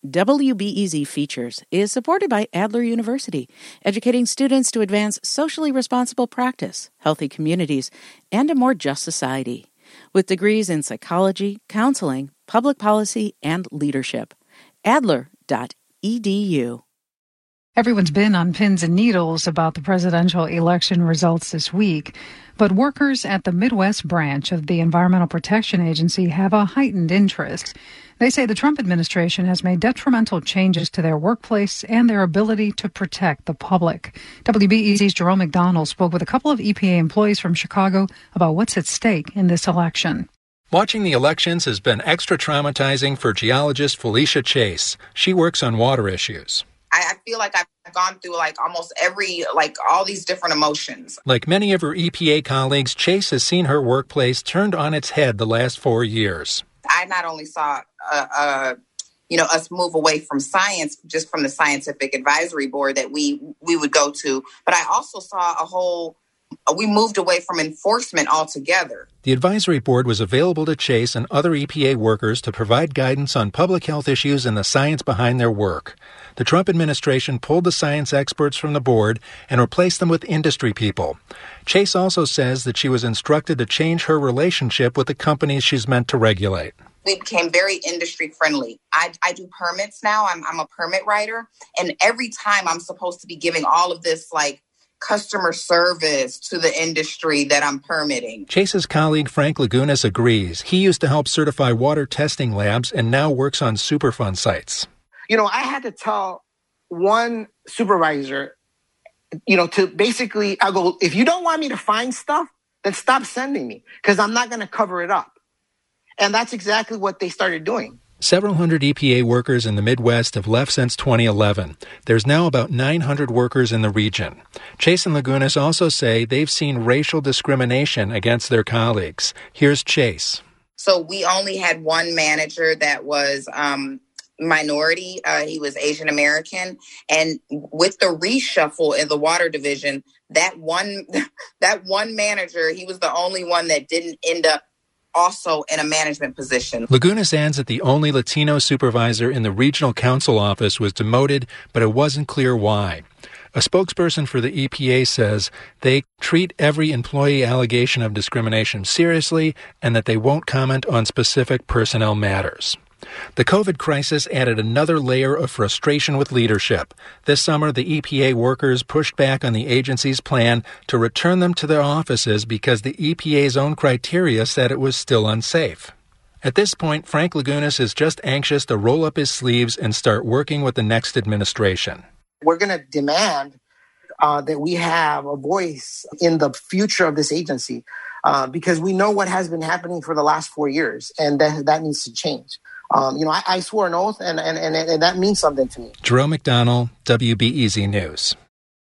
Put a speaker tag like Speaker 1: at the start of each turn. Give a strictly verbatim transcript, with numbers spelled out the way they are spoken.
Speaker 1: W B E Z Features is supported by Adler University, educating students to advance socially responsible practice, healthy communities, and a more just society. With degrees in psychology, counseling, public policy, and leadership. Adler dot e d u.
Speaker 2: Everyone's been on pins and needles about the presidential election results this week, but workers at the Midwest branch of the Environmental Protection Agency have a heightened interest. They say the Trump administration has made detrimental changes to their workplace and their ability to protect the public. W B E Z's Jerome McDonald spoke with a couple of E P A employees from Chicago about what's at stake in this election.
Speaker 3: Watching the elections has been extra traumatizing for geologist Felicia Chase. She works on water issues.
Speaker 4: I feel like I've gone through like almost every, like all these different emotions.
Speaker 3: Like many of her E P A colleagues, Chase has seen her workplace turned on its head the last four years.
Speaker 4: I not only saw, uh, uh, you know, us move away from science, just from the scientific advisory board that we we would go to, but I also saw a whole, we moved away from enforcement altogether.
Speaker 3: The advisory board was available to Chase and other E P A workers to provide guidance on public health issues and the science behind their work. The Trump administration pulled the science experts from the board and replaced them with industry people. Chase also says that she was instructed to change her relationship with the companies she's meant to regulate.
Speaker 4: We became very industry friendly. I, I do permits now. I'm, I'm a permit writer. And every time I'm supposed to be giving all of this like customer service to the industry that I'm permitting.
Speaker 3: Chase's colleague Frank Lagunas agrees. He used to help certify water testing labs and now works on Superfund sites.
Speaker 5: You know, I had to tell one supervisor, you know, to basically, I go, if you don't want me to find stuff, then stop sending me because I'm not going to cover it up. And that's exactly what they started doing.
Speaker 3: Several hundred E P A workers in the Midwest have left since twenty eleven. There's now about nine hundred workers in the region. Chase and Lagunas also say they've seen racial discrimination against their colleagues. Here's Chase.
Speaker 4: So we only had one manager that was um, minority. Uh, he was Asian American. And with the reshuffle in the water division, that one, that one manager, he was the only one that didn't end up also in a management position.
Speaker 3: Lagunas adds that the only Latino supervisor in the regional council office was demoted, but it wasn't clear why. A spokesperson for the E P A says they treat every employee allegation of discrimination seriously and that they won't comment on specific personnel matters. The COVID crisis added another layer of frustration with leadership. This summer, the E P A workers pushed back on the agency's plan to return them to their offices because the E P A's own criteria said it was still unsafe. At this point, Frank Lagunas is just anxious to roll up his sleeves and start working with the next administration.
Speaker 5: We're going to demand uh, that we have a voice in the future of this agency uh, because we know what has been happening for the last four years, and that, that needs to change. Um, you know, I, I swore an oath, and, and, and, and that means something to me.
Speaker 3: Jerome McDonald, W B E Z News.